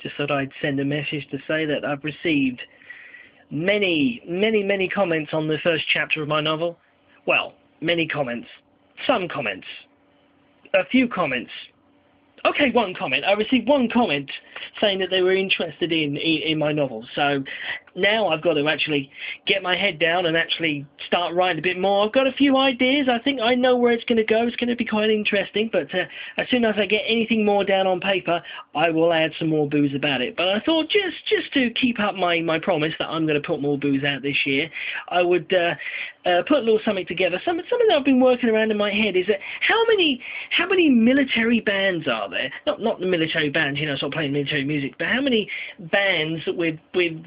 Just thought I'd send a message to say that I've received many comments on the first chapter of my novel. Well, many comments. Some comments. A few comments. Okay, one comment. I received one comment saying that they were interested in my novel. So now I've got to actually get my head down and actually start writing a bit more. I've got a few ideas. I think I know where it's going to go. It's going to be quite interesting. But as soon as I get anything more down on paper, I will add some more booze about it. But I thought just to keep up my promise that I'm going to put more booze out this year, I would put a little something together. Something that I've been working around in my head is that how many military bands are there? Not the military bands, you know, sort of playing military music, but how many bands with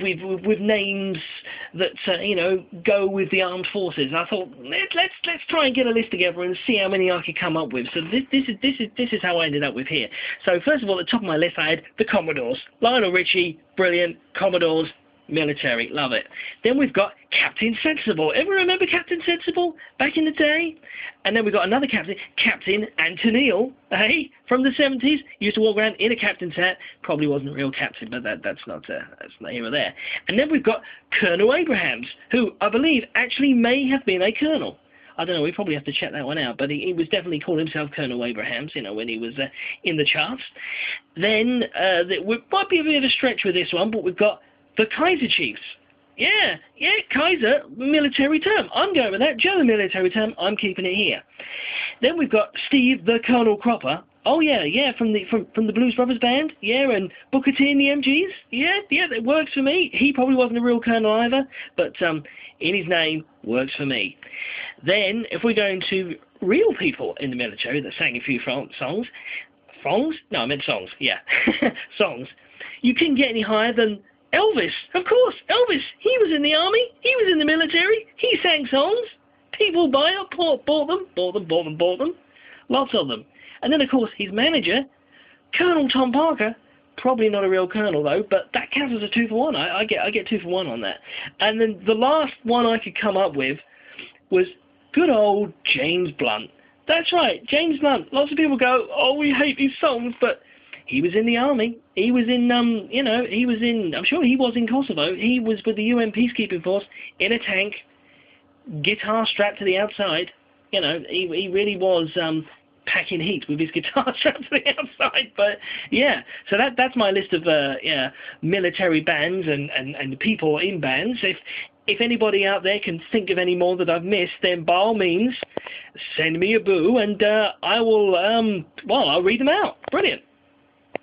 names that you know, go with the armed forces? I thought let's try and get a list together and see how many I could come up with. So this is how I ended up with here. So first of all, at the top of my list, I had the Commodores. Lionel Richie, brilliant. Commodores. Military, love it. Then we've got Captain Sensible. Ever remember Captain Sensible back in the day? And then we've got another captain, Captain Antonil, hey, from the 70s. Used to walk around in a captain's hat. Probably wasn't a real captain, but that's not here or there. And then we've got Colonel Abrahams, who I believe actually may have been a colonel. I don't know, we probably have to check that one out, but he was definitely called himself Colonel Abrahams, you know, when he was in the charts. Then, we might be a bit of a stretch with this one, but we've got the Kaiser Chiefs. Yeah, Kaiser, military term. I'm going with that. German military term, I'm keeping it here. Then we've got Steve the Colonel Cropper. Oh yeah, from the Blues Brothers band. Yeah, and Booker T and the MGs. Yeah, that works for me. He probably wasn't a real colonel either, but in his name, works for me. Then, if we're going to real people in the military that sang a few songs. Songs? No, I meant songs, yeah. Songs. You couldn't get any higher than Elvis, of course, Elvis. He was in the army. He was in the military. He sang songs. People bought them. Lots of them. And then, of course, his manager, Colonel Tom Parker. Probably not a real colonel, though, but that counts as a 2 for 1. I get 2 for 1 on that. And then the last one I could come up with was good old James Blunt. That's right, James Blunt. Lots of people go, oh, we hate these songs, but he was in the army. He was in, you know, I'm sure he was in Kosovo. He was with the UN Peacekeeping Force in a tank, guitar strapped to the outside. You know, he really was packing heat with his guitar strapped to the outside. But yeah, so that's my list of military bands and people in bands. If anybody out there can think of any more that I've missed, then by all means, send me a boo, and I will, I'll read them out. Brilliant.